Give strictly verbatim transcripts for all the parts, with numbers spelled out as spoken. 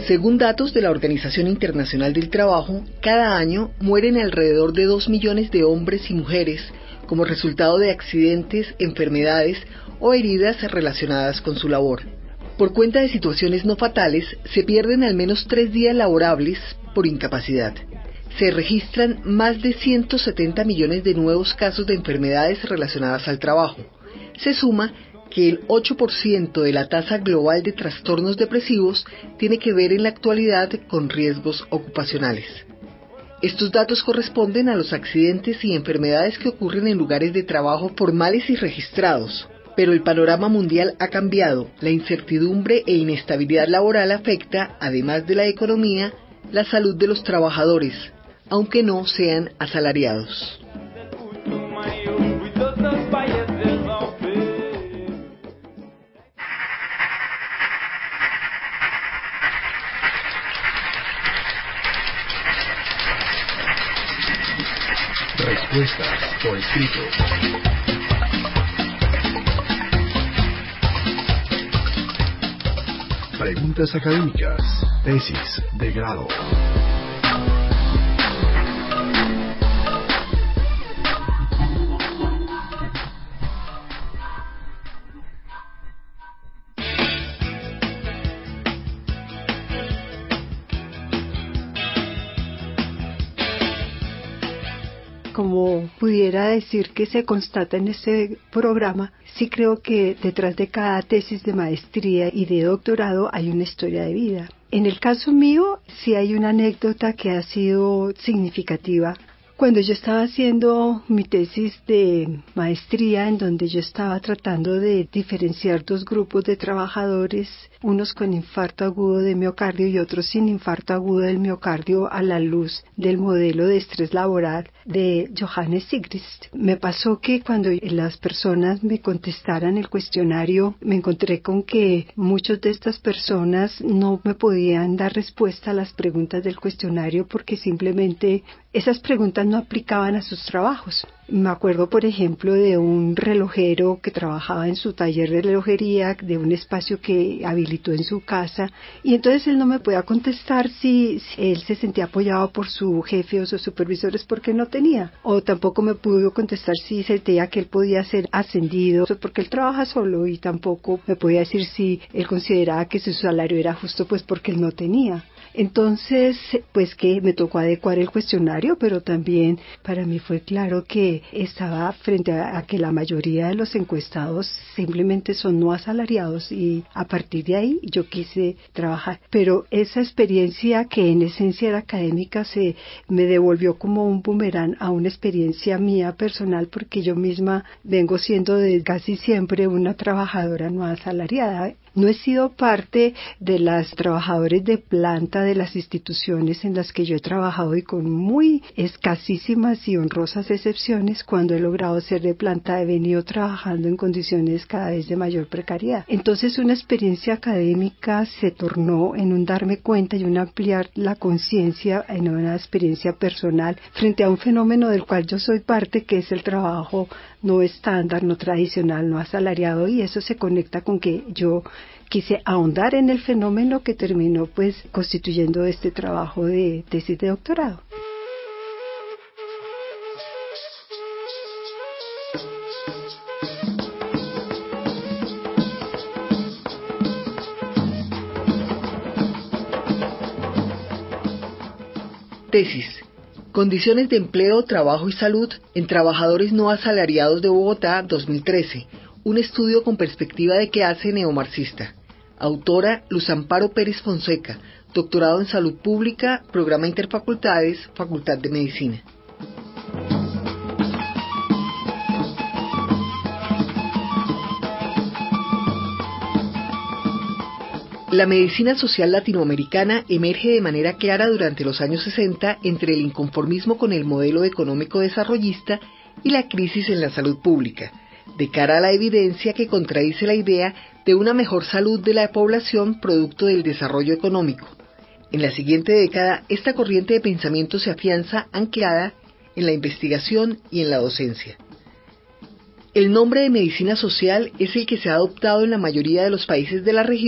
Según datos de la Organización Internacional del Trabajo, cada año mueren alrededor de dos millones de hombres y mujeres como resultado de accidentes, enfermedades o heridas relacionadas con su labor. Por cuenta de situaciones no fatales, se pierden al menos tres días laborables por incapacidad. Se registran más de ciento setenta millones de nuevos casos de enfermedades relacionadas al trabajo. Se suma que el ocho por ciento de la tasa global de trastornos depresivos tiene que ver en la actualidad con riesgos ocupacionales. Estos datos corresponden a los accidentes y enfermedades que ocurren en lugares de trabajo formales y registrados. Pero el panorama mundial ha cambiado. La incertidumbre e inestabilidad laboral afecta, además de la economía, la salud de los trabajadores, aunque no sean asalariados. Respuestas por escrito. Preguntas académicas. Tesis de grado. Como pudiera decir que se constata en este programa, sí creo que detrás de cada tesis de maestría y de doctorado hay una historia de vida. En el caso mío, sí hay una anécdota que ha sido significativa. Cuando yo estaba haciendo mi tesis de maestría, en donde yo estaba tratando de diferenciar dos grupos de trabajadores, unos con infarto agudo de miocardio y otros sin infarto agudo del miocardio a la luz del modelo de estrés laboral de Johannes Sigrist. Me pasó que cuando las personas me contestaran el cuestionario, me encontré con que muchas de estas personas no me podían dar respuesta a las preguntas del cuestionario porque simplemente esas preguntas no aplicaban a sus trabajos. Me acuerdo, por ejemplo, de un relojero que trabajaba en su taller de relojería, de un espacio que habilitó en su casa, y entonces él no me podía contestar si, si él se sentía apoyado por su jefe o sus supervisores porque no tenía, o tampoco me pudo contestar si sentía que él podía ser ascendido porque él trabaja solo, y tampoco me podía decir si él consideraba que su salario era justo pues porque él no tenía. Entonces, pues que me tocó adecuar el cuestionario, pero también para mí fue claro que estaba frente a, a que la mayoría de los encuestados simplemente son no asalariados, y a partir de ahí yo quise trabajar. Pero esa experiencia, que en esencia era académica, se me devolvió como un boomerang a una experiencia mía personal, porque yo misma vengo siendo de casi siempre una trabajadora no asalariada. No he sido parte de las trabajadores de planta de las instituciones en las que yo he trabajado, y con muy escasísimas y honrosas excepciones, cuando he logrado ser de planta he venido trabajando en condiciones cada vez de mayor precariedad. Entonces una experiencia académica se tornó en un darme cuenta y un ampliar la conciencia en una experiencia personal frente a un fenómeno del cual yo soy parte, que es el trabajo no estándar, no tradicional, no asalariado, y eso se conecta con que yo quise ahondar en el fenómeno que terminó pues constituyendo este trabajo de tesis de doctorado. Tesis: Condiciones de empleo, trabajo y salud en trabajadores no asalariados de Bogotá, dos mil trece. Un estudio con perspectiva de qué hace neomarxista. Autora: Luz Amparo Pérez Fonseca, doctorado en Salud Pública, Programa Interfacultades, Facultad de Medicina. La medicina social latinoamericana emerge de manera clara durante los años sesenta entre el inconformismo con el modelo económico desarrollista y la crisis en la salud pública, de cara a la evidencia que contradice la idea de una mejor salud de la población producto del desarrollo económico. En la siguiente década, esta corriente de pensamiento se afianza anclada en la investigación y en la docencia. El nombre de medicina social es el que se ha adoptado en la mayoría de los países de la región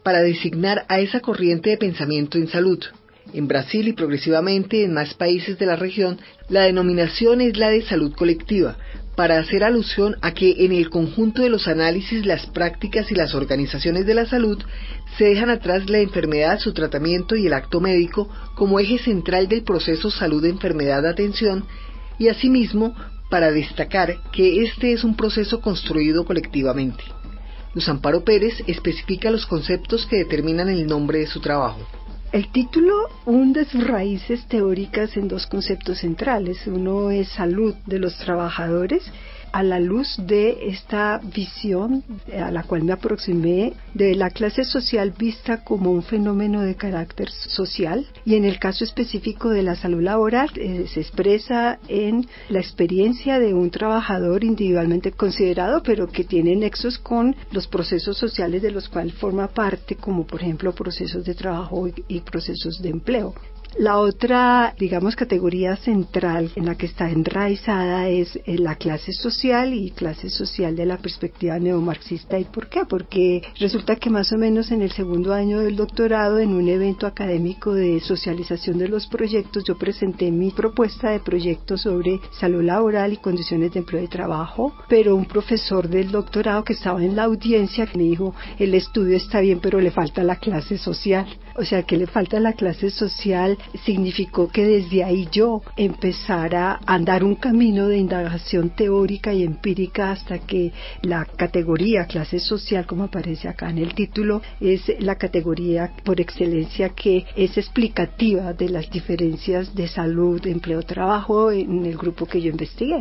para designar a esa corriente de pensamiento en salud. En Brasil y progresivamente en más países de la región, la denominación es la de salud colectiva, para hacer alusión a que en el conjunto de los análisis, las prácticas y las organizaciones de la salud se dejan atrás la enfermedad, su tratamiento y el acto médico como eje central del proceso salud-enfermedad-atención, y asimismo para destacar que este es un proceso construido colectivamente. Luz Amparo Pérez especifica los conceptos que determinan el nombre de su trabajo. El título hunde sus raíces teóricas en dos conceptos centrales. Uno es salud de los trabajadores, a la luz de esta visión a la cual me aproximé de la clase social vista como un fenómeno de carácter social, y en el caso específico de la salud laboral eh, se expresa en la experiencia de un trabajador individualmente considerado, pero que tiene nexos con los procesos sociales de los cuales forma parte, como por ejemplo procesos de trabajo y, y procesos de empleo. La otra, digamos, categoría central en la que está enraizada es la clase social, y clase social de la perspectiva neomarxista. ¿Y por qué? Porque resulta que más o menos en el segundo año del doctorado, en un evento académico de socialización de los proyectos, yo presenté mi propuesta de proyecto sobre salud laboral y condiciones de empleo y trabajo, pero un profesor del doctorado que estaba en la audiencia me dijo: el estudio está bien, pero le falta la clase social. O sea, que le falta la clase social significó que desde ahí yo empezara a andar un camino de indagación teórica y empírica hasta que la categoría clase social, como aparece acá en el título, es la categoría por excelencia que es explicativa de las diferencias de salud, empleo, trabajo en el grupo que yo investigué.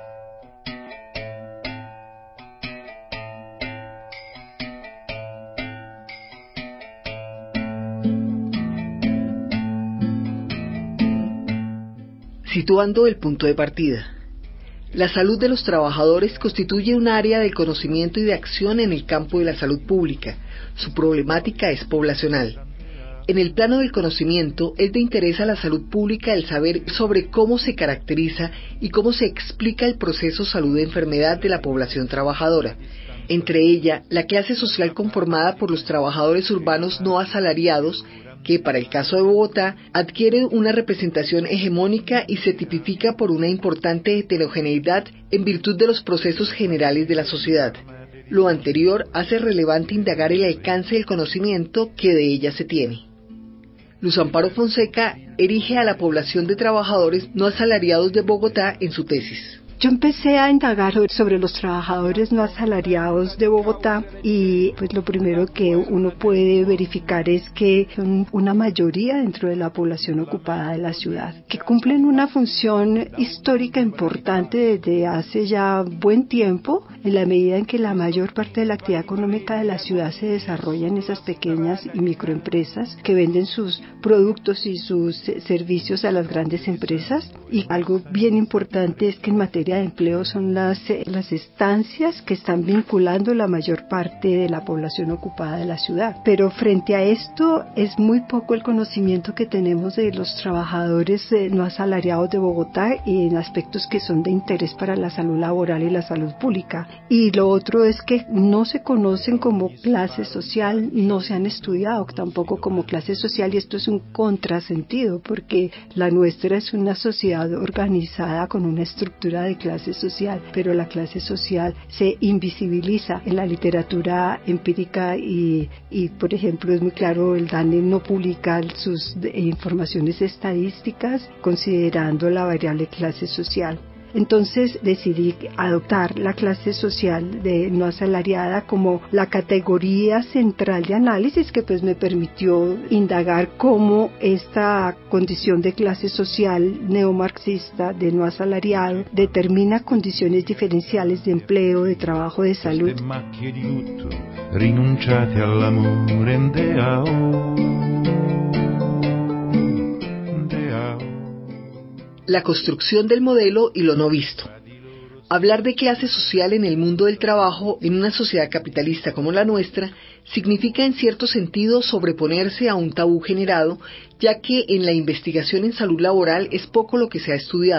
Situando el punto de partida. La salud de los trabajadores constituye un área de conocimiento y de acción en el campo de la salud pública. Su problemática es poblacional. En el plano del conocimiento es de interés a la salud pública el saber sobre cómo se caracteriza y cómo se explica el proceso salud-enfermedad de la población trabajadora. Entre ella, la clase social conformada por los trabajadores urbanos no asalariados, que para el caso de Bogotá adquiere una representación hegemónica y se tipifica por una importante heterogeneidad en virtud de los procesos generales de la sociedad. Lo anterior hace relevante indagar el alcance del conocimiento que de ella se tiene. Luz Amparo Fonseca erige a la población de trabajadores no asalariados de Bogotá en su tesis. Yo empecé a indagar sobre los trabajadores no asalariados de Bogotá, y pues lo primero que uno puede verificar es que son una mayoría dentro de la población ocupada de la ciudad, que cumplen una función histórica importante desde hace ya buen tiempo, en la medida en que la mayor parte de la actividad económica de la ciudad se desarrolla en esas pequeñas y microempresas que venden sus productos y sus servicios a las grandes empresas. Y algo bien importante es que en materia de empleo son las, las estancias que están vinculando la mayor parte de la población ocupada de la ciudad. Pero frente a esto es muy poco el conocimiento que tenemos de los trabajadores eh, no asalariados de Bogotá, y en aspectos que son de interés para la salud laboral y la salud pública. Y lo otro es que no se conocen como clase social, no se han estudiado tampoco como clase social, y esto es un contrasentido porque la nuestra es una sociedad organizada con una estructura de clase social, pero la clase social se invisibiliza en la literatura empírica y, y por ejemplo es muy claro, el DANE no publica sus de, informaciones estadísticas considerando la variable clase social. Entonces decidí adoptar la clase social de no asalariada como la categoría central de análisis, que pues me permitió indagar cómo esta condición de clase social neomarxista de no asalariado determina condiciones diferenciales de empleo, de trabajo, de salud. La construcción del modelo y lo no visto. Hablar de clase social en el mundo del trabajo en una sociedad capitalista como la nuestra significa en cierto sentido sobreponerse a un tabú generado, ya que en la investigación en salud laboral es poco lo que se ha estudiado.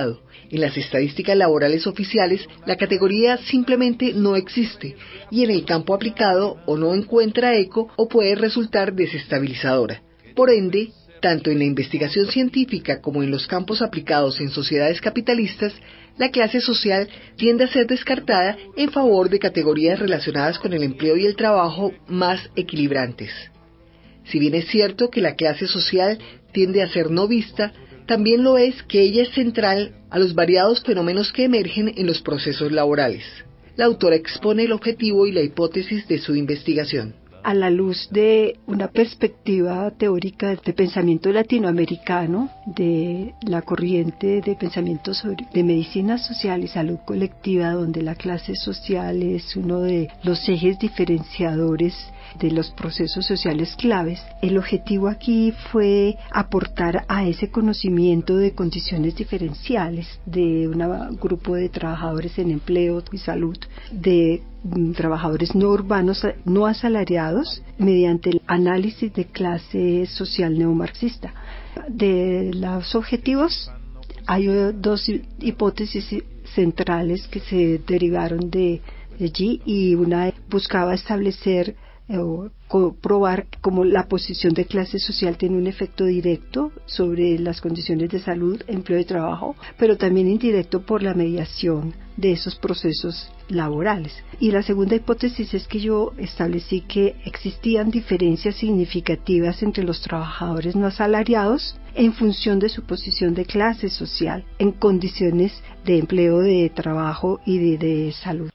En las estadísticas laborales oficiales, la categoría simplemente no existe y en el campo aplicado o no encuentra eco o puede resultar desestabilizadora. Por ende, tanto en la investigación científica como en los campos aplicados en sociedades capitalistas, la clase social tiende a ser descartada en favor de categorías relacionadas con el empleo y el trabajo más equilibrantes. Si bien es cierto que la clase social tiende a ser no vista, también lo es que ella es central a los variados fenómenos que emergen en los procesos laborales. La autora expone el objetivo y la hipótesis de su investigación. A la luz de una perspectiva teórica de pensamiento latinoamericano, de la corriente de pensamiento sobre, de medicina social y salud colectiva, donde la clase social es uno de los ejes diferenciadores de los procesos sociales claves, el objetivo aquí fue aportar a ese conocimiento de condiciones diferenciales de un grupo de trabajadores en empleo y salud, de um, trabajadores no urbanos, no asalariados, mediante el análisis de clase social neomarxista. De los objetivos hay dos hipótesis centrales que se derivaron de allí, y una buscaba establecer o comprobar cómo la posición de clase social tiene un efecto directo sobre las condiciones de salud, empleo y trabajo, pero también indirecto por la mediación de esos procesos laborales. Y la segunda hipótesis es que yo establecí que existían diferencias significativas entre los trabajadores no asalariados en función de su posición de clase social en condiciones de empleo, de trabajo y de, de salud.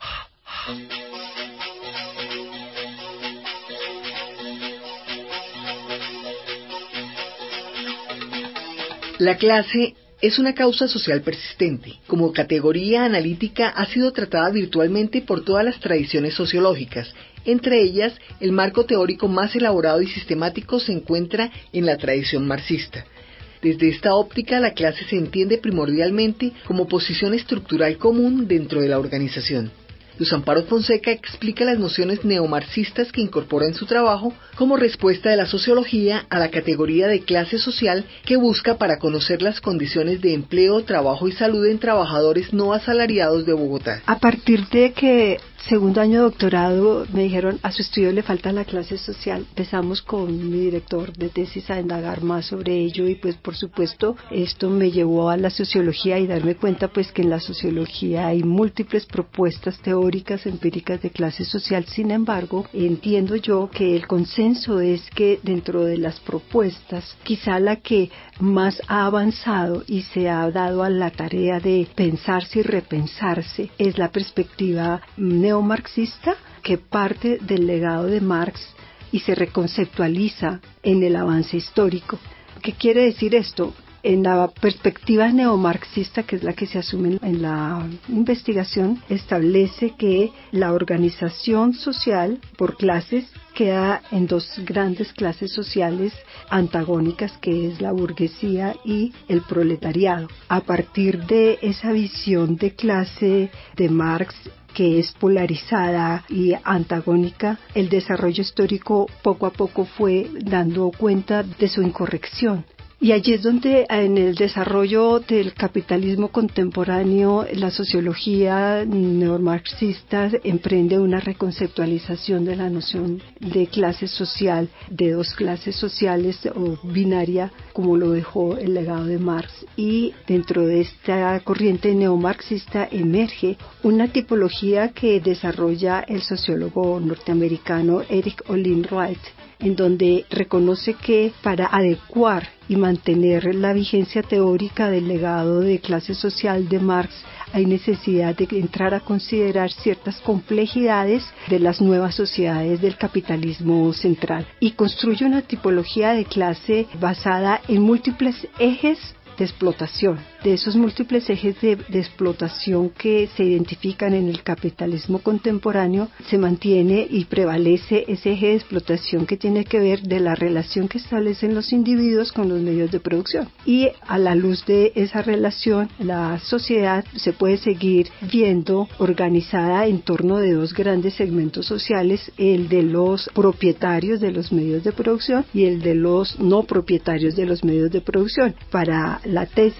La clase es una causa social persistente. Como categoría analítica ha sido tratada virtualmente por todas las tradiciones sociológicas. Entre ellas, el marco teórico más elaborado y sistemático se encuentra en la tradición marxista. Desde esta óptica, la clase se entiende primordialmente como posición estructural común dentro de la organización. Luz Amparo Fonseca explica las nociones neomarxistas que incorpora en su trabajo como respuesta de la sociología a la categoría de clase social que busca para conocer las condiciones de empleo, trabajo y salud en trabajadores no asalariados de Bogotá. A partir de que segundo año de doctorado me dijeron a su estudio le falta la clase social, empezamos con mi director de tesis a indagar más sobre ello, y pues por supuesto esto me llevó a la sociología y darme cuenta pues que en la sociología hay múltiples propuestas teóricas empíricas de clase social. Sin embargo, entiendo yo que el consenso es que dentro de las propuestas quizá la que más ha avanzado y se ha dado a la tarea de pensarse y repensarse es la perspectiva neomarxista, que parte del legado de Marx y se reconceptualiza en el avance histórico. ¿Qué quiere decir esto? En la perspectiva neomarxista, que es la que se asume en la investigación, establece que la organización social por clases queda en dos grandes clases sociales antagónicas, que es la burguesía y el proletariado. A partir de esa visión de clase de Marx, que es polarizada y antagónica, el desarrollo histórico poco a poco fue dando cuenta de su incorrección. Y allí es donde en el desarrollo del capitalismo contemporáneo la sociología neomarxista emprende una reconceptualización de la noción de clase social, de dos clases sociales o binaria, como lo dejó el legado de Marx. Y dentro de esta corriente neomarxista emerge una tipología que desarrolla el sociólogo norteamericano Eric Olin Wright, en donde reconoce que para adecuar y mantener la vigencia teórica del legado de clase social de Marx hay necesidad de entrar a considerar ciertas complejidades de las nuevas sociedades del capitalismo central, y construye una tipología de clase basada en múltiples ejes de explotación. De esos múltiples ejes de, de explotación que se identifican en el capitalismo contemporáneo, se mantiene y prevalece ese eje de explotación que tiene que ver de la relación que establecen los individuos con los medios de producción. Y a la luz de esa relación, la sociedad se puede seguir viendo organizada en torno de dos grandes segmentos sociales: el de los propietarios de los medios de producción y el de los no propietarios de los medios de producción. Para la tesis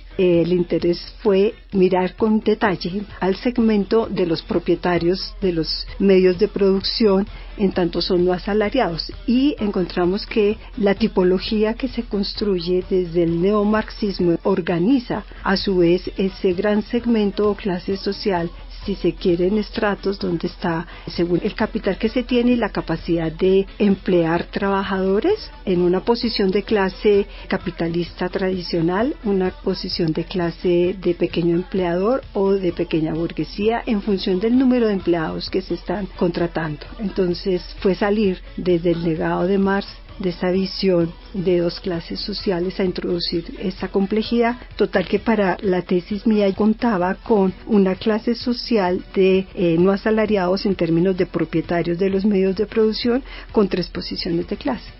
eh, el interés fue mirar con detalle al segmento de los propietarios de los medios de producción, en tanto son no asalariados, y encontramos que la tipología que se construye desde el neomarxismo organiza a su vez ese gran segmento o clase social, si se quiere, en estratos donde está, según el capital que se tiene y la capacidad de emplear trabajadores, en una posición de clase capitalista tradicional, una posición de clase de pequeño empleador o de pequeña burguesía, en función del número de empleados que se están contratando. Entonces fue salir desde el legado de Marx, de esa visión de dos clases sociales, a introducir esa complejidad, total que para la tesis mía contaba con una clase social de eh, no asalariados en términos de propietarios de los medios de producción, con tres posiciones de clase.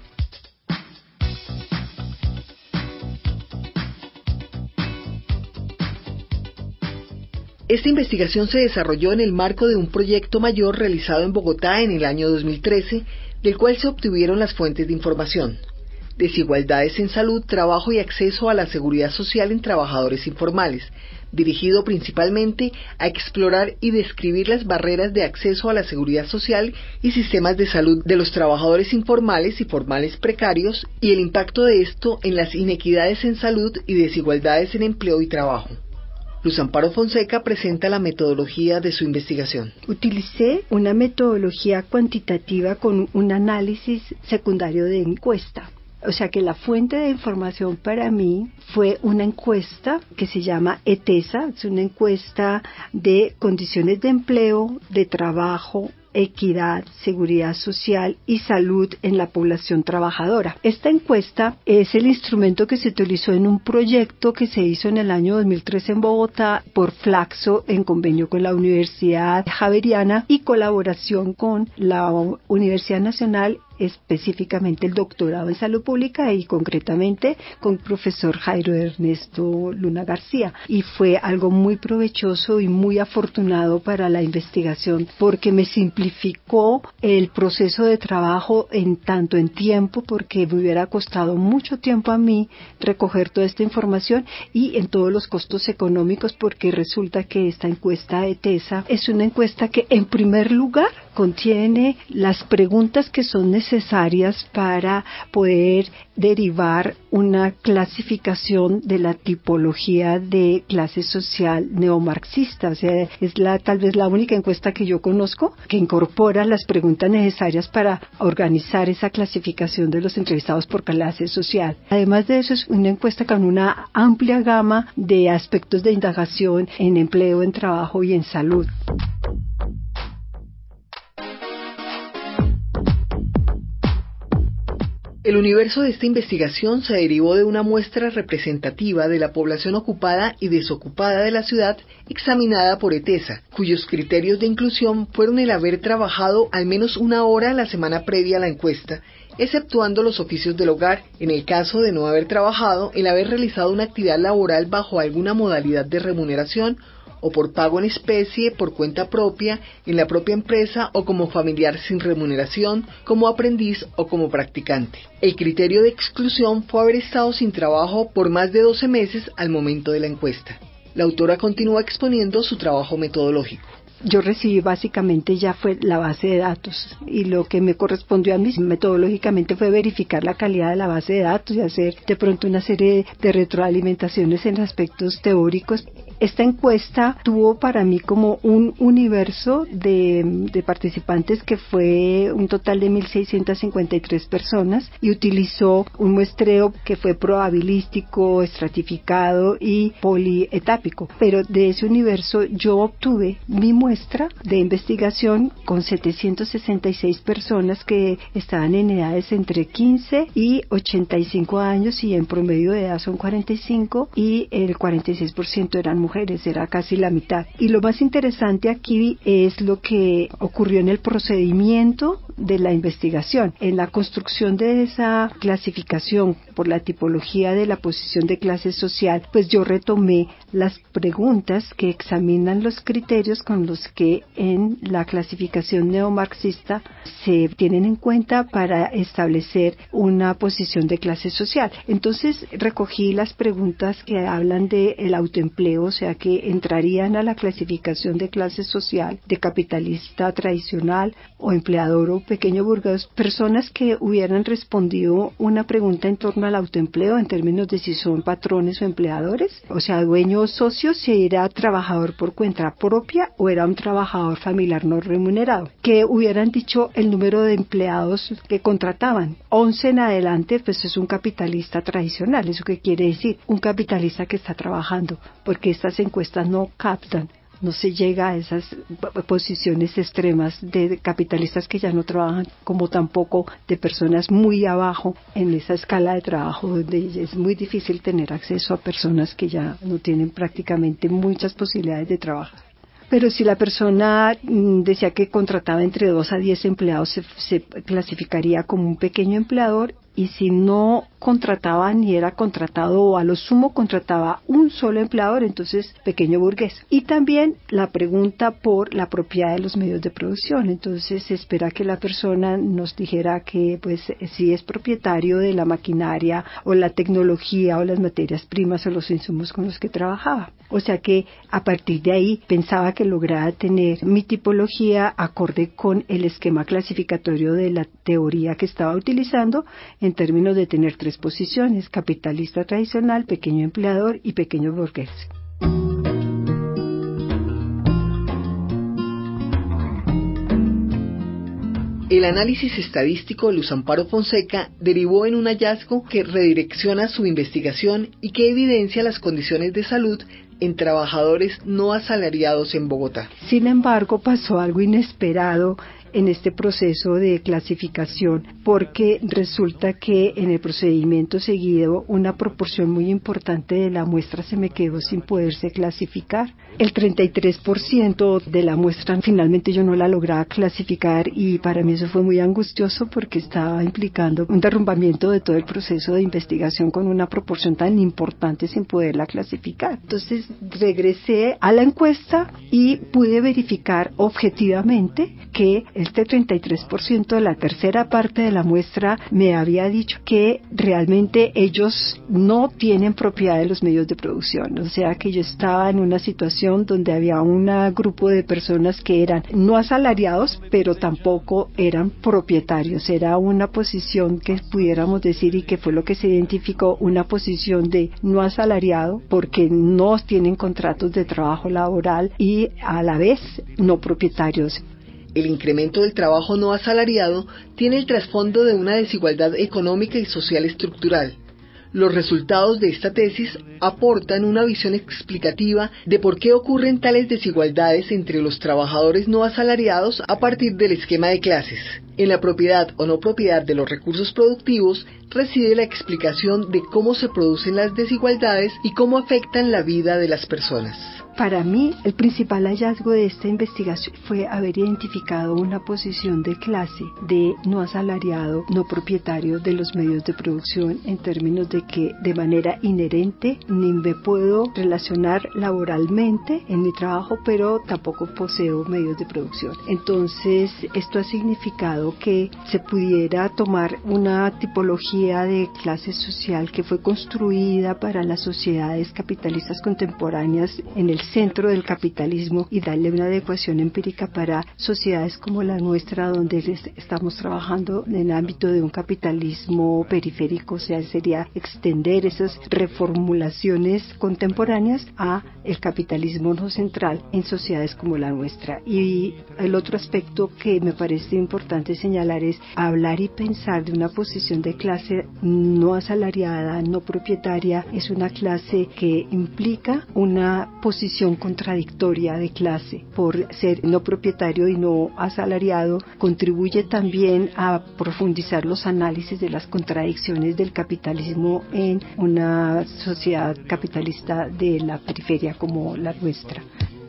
Esta investigación se desarrolló en el marco de un proyecto mayor realizado en Bogotá en el año dos mil trece, del cual se obtuvieron las fuentes de información: desigualdades en salud, trabajo y acceso a la seguridad social en trabajadores informales, dirigido principalmente a explorar y describir las barreras de acceso a la seguridad social y sistemas de salud de los trabajadores informales y formales precarios, y el impacto de esto en las inequidades en salud y desigualdades en empleo y trabajo. Luz Amparo Fonseca presenta la metodología de su investigación. Utilicé una metodología cuantitativa con un análisis secundario de encuesta. O sea que la fuente de información para mí fue una encuesta que se llama ETESA, es una encuesta de condiciones de empleo, de trabajo, equidad, seguridad social y salud en la población trabajadora. Esta encuesta es el instrumento que se utilizó en un proyecto que se hizo en el año dos mil trece en Bogotá por Flaxo, en convenio con la Universidad Javeriana y colaboración con la Universidad Nacional, específicamente el doctorado en salud pública y concretamente con el profesor Jairo Ernesto Luna García. Y fue algo muy provechoso y muy afortunado para la investigación, porque me simplificó el proceso de trabajo en tanto en tiempo, porque me hubiera costado mucho tiempo a mí recoger toda esta información, y en todos los costos económicos, porque resulta que esta encuesta de ETESA es una encuesta que en primer lugar contiene las preguntas que son necesarias para poder derivar una clasificación de la tipología de clase social neomarxista. O sea, es la, tal vez la única encuesta que yo conozco que incorpora las preguntas necesarias para organizar esa clasificación de los entrevistados por clase social. Además de eso, es una encuesta con una amplia gama de aspectos de indagación en empleo, en trabajo y en salud. El universo de esta investigación se derivó de una muestra representativa de la población ocupada y desocupada de la ciudad examinada por ETESA, cuyos criterios de inclusión fueron el haber trabajado al menos una hora la semana previa a la encuesta, exceptuando los oficios del hogar. En el caso de no haber trabajado, el haber realizado una actividad laboral bajo alguna modalidad de remuneración o por pago en especie, por cuenta propia, en la propia empresa o como familiar sin remuneración, como aprendiz o como practicante. El criterio de exclusión fue haber estado sin trabajo por más de doce meses al momento de la encuesta. La autora continúa exponiendo su trabajo metodológico. Yo recibí básicamente ya fue la base de datos, y lo que me correspondió a mí metodológicamente fue verificar la calidad de la base de datos y hacer de pronto una serie de retroalimentaciones en aspectos teóricos. Esta encuesta tuvo para mí como un universo de, de participantes que fue un total de mil seiscientas cincuenta y tres personas, y utilizó un muestreo que fue probabilístico, estratificado y polietápico. Pero de ese universo yo obtuve mi muestra de investigación con setecientas sesenta y seis personas que estaban en edades entre quince y ochenta y cinco años, y en promedio de edad son cuarenta y cinco, y el cuarenta y seis por ciento eran mujeres. mujeres, era casi la mitad. Y lo más interesante aquí es lo que ocurrió en el procedimiento de la investigación. En la construcción de esa clasificación por la tipología de la posición de clase social, pues yo retomé las preguntas que examinan los criterios con los que en la clasificación neomarxista se tienen en cuenta para establecer una posición de clase social. Entonces recogí las preguntas que hablan del autoempleo, o sea que entrarían a la clasificación de clase social, de capitalista tradicional o empleador o pequeño burgués, personas que hubieran respondido una pregunta en torno al autoempleo en términos de si son patrones o empleadores, o sea, dueño o socio, si era trabajador por cuenta propia o era un trabajador familiar no remunerado, que hubieran dicho el número de empleados que contrataban. once en adelante, pues es un capitalista tradicional. ¿Eso qué quiere decir? Un capitalista que está trabajando, porque estas encuestas no captan, no se llega a esas posiciones extremas de capitalistas que ya no trabajan, como tampoco de personas muy abajo en esa escala de trabajo, donde es muy difícil tener acceso a personas que ya no tienen prácticamente muchas posibilidades de trabajar. Pero si la persona mm, decía que contrataba entre dos a diez empleados, se, se clasificaría como un pequeño empleador, y si no contrataba ni era contratado o a lo sumo contrataba un solo empleador, entonces pequeño burgués. Y también la pregunta por la propiedad de los medios de producción. Entonces se espera que la persona nos dijera que pues si es propietario de la maquinaria o la tecnología o las materias primas o los insumos con los que trabajaba. O sea que a partir de ahí pensaba que lograba tener mi tipología acorde con el esquema clasificatorio de la teoría que estaba utilizando, en términos de tener tres posiciones: capitalista tradicional, pequeño empleador y pequeño burgués. El análisis estadístico de Luz Amparo Fonseca derivó en un hallazgo que redirecciona su investigación y que evidencia las condiciones de salud en trabajadores no asalariados en Bogotá. Sin embargo, pasó algo inesperado en este proceso de clasificación, porque resulta que en el procedimiento seguido una proporción muy importante de la muestra se me quedó sin poderse clasificar. El treinta y tres por ciento de la muestra finalmente yo no la lograba clasificar, y para mí eso fue muy angustioso porque estaba implicando un derrumbamiento de todo el proceso de investigación con una proporción tan importante sin poderla clasificar. Entonces regresé a la encuesta y pude verificar objetivamente que este treinta y tres por ciento de la tercera parte de la muestra me había dicho que realmente ellos no tienen propiedad de los medios de producción. O sea que yo estaba en una situación donde había un grupo de personas que eran no asalariados, pero tampoco eran propietarios. Era una posición que pudiéramos decir, y que fue lo que se identificó, una posición de no asalariado, porque no tienen contratos de trabajo laboral, y a la vez no propietarios. El incremento del trabajo no asalariado tiene el trasfondo de una desigualdad económica y social estructural. Los resultados de esta tesis aportan una visión explicativa de por qué ocurren tales desigualdades entre los trabajadores no asalariados a partir del esquema de clases. En la propiedad o no propiedad de los recursos productivos reside la explicación de cómo se producen las desigualdades y cómo afectan la vida de las personas. Para mí, el principal hallazgo de esta investigación fue haber identificado una posición de clase de no asalariado, no propietario de los medios de producción, en términos de que de manera inherente ni me puedo relacionar laboralmente en mi trabajo, pero tampoco poseo medios de producción. Entonces, esto ha significado que se pudiera tomar una tipología de clase social que fue construida para las sociedades capitalistas contemporáneas en el centro del capitalismo, y darle una adecuación empírica para sociedades como la nuestra, donde estamos trabajando en el ámbito de un capitalismo periférico. O sea, sería extender esas reformulaciones contemporáneas a el capitalismo no central en sociedades como la nuestra. Y el otro aspecto que me parece importante señalar es hablar y pensar de una posición de clase no asalariada, no propietaria. Es una clase que implica una posición condición contradictoria de clase por ser no propietario y no asalariado, contribuye también a profundizar los análisis de las contradicciones del capitalismo en una sociedad capitalista de la periferia como la nuestra.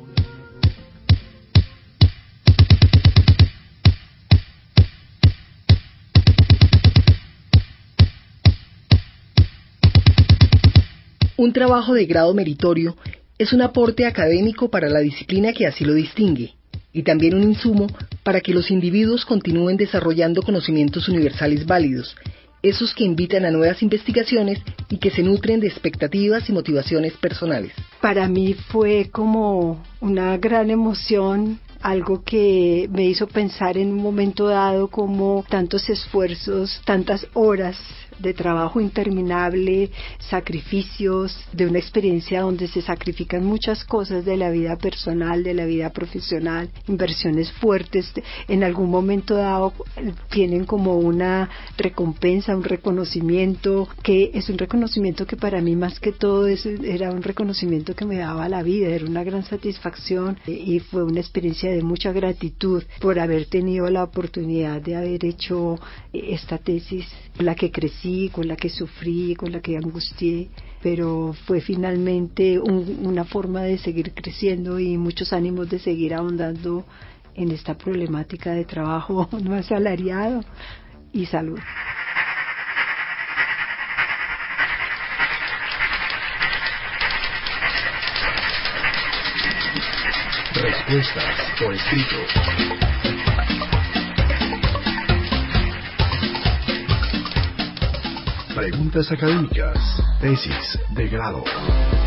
Un trabajo de grado meritorio es un aporte académico para la disciplina que así lo distingue, y también un insumo para que los individuos continúen desarrollando conocimientos universales válidos, esos que invitan a nuevas investigaciones y que se nutren de expectativas y motivaciones personales. Para mí fue como una gran emoción, algo que me hizo pensar en un momento dado como tantos esfuerzos, tantas horas de trabajo interminable, sacrificios, de una experiencia donde se sacrifican muchas cosas de la vida personal, de la vida profesional, inversiones fuertes, en algún momento dado tienen como una recompensa, un reconocimiento, que es un reconocimiento que para mí más que todo es, era un reconocimiento que me daba la vida, era una gran satisfacción y fue una experiencia de mucha gratitud por haber tenido la oportunidad de haber hecho esta tesis, con la que crecí, con la que sufrí, con la que angustié, pero fue finalmente un, una forma de seguir creciendo y muchos ánimos de seguir ahondando en esta problemática de trabajo no asalariado y salud. Respuestas por escrito. Preguntas académicas, tesis de grado.